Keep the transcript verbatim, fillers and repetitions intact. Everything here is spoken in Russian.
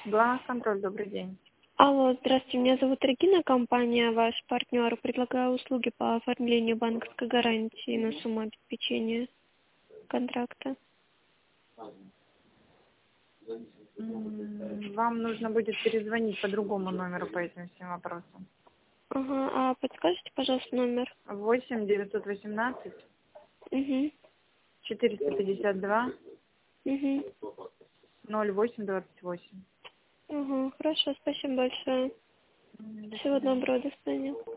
Главконтроль, добрый день. Алло, здравствуйте, меня зовут Регина, компания ваш партнер. Предлагаю услуги по оформлению банковской гарантии на сумму обеспечения контракта. М, Вам нужно будет перезвонить по другому номеру по этим всем вопросам. Ага, а подскажите, пожалуйста, номер? восемь девятьсот восемнадцать Угу, четыреста пятьдесят два угу, ноль восемь двадцать восемь. угу. Хорошо, спасибо большое. М, До Всего свидания. доброго, до свидания.